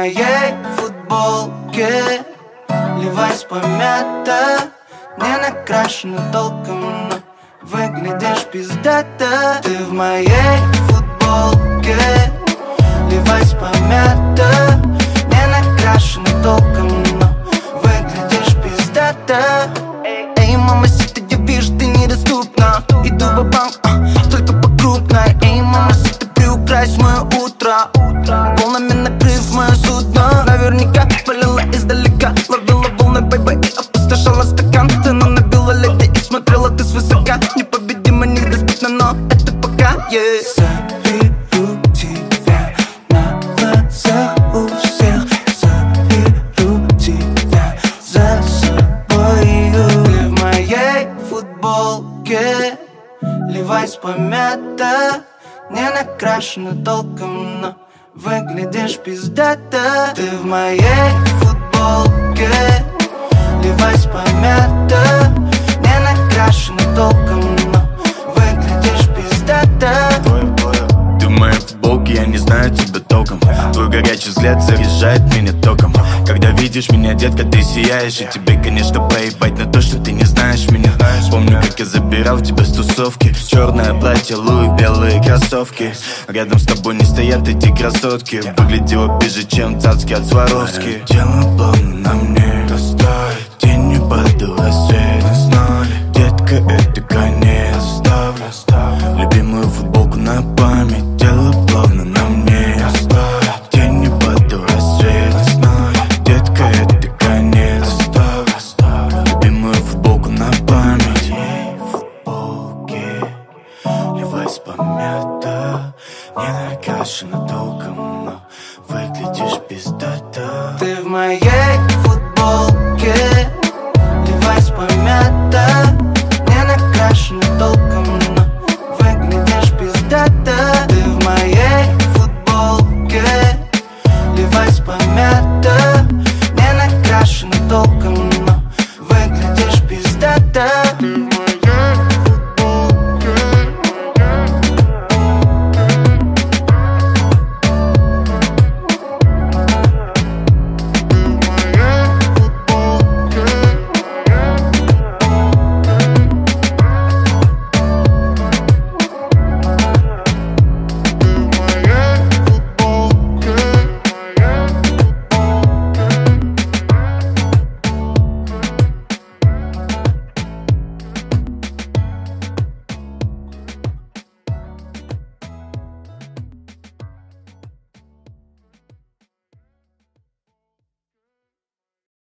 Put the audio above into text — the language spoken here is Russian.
моей футболке Levi's помята, не накрашена толком, но выглядишь пиздато. Ты в моей футболке Levi's помята, не накрашена толком, но выглядишь пиздато. Эй, мамасита, я вижу, ты недоступна. Иду в банк, только по крупной. Эй, мамасита, приукрась мое утро, волнами накрыв мое судно. Наверняка полила издалека, ловила волны, бэйбэ, и опустошала стакан. Ты набила леди и смотрела ты свысока. Непобедимо, недоступно, но это пока, yeah. Заберу тебя на глазах у всех, заберу тебя за собой. Ты в моей футболке Levi's помята, не накрашена толком, но выглядишь пиздато. Ты в моей футболке Levi's помята, не накрашена толком, но выглядишь пиздато. Ты в моей футболке, я не знаю тебя толком. Твой горячий взгляд заряжает меня током. Когда видишь меня, детка, ты сияешь. И тебе, конечно, поебать на то, что ты не знаешь меня. Помню, как я забирал тебя с тусовки. Черное платье, Луи, белые кроссовки. Рядом с тобой не стоят эти красотки. Выглядела ближе, чем цацки от Сваровски. Тело плавно на мне растает, тень не подалась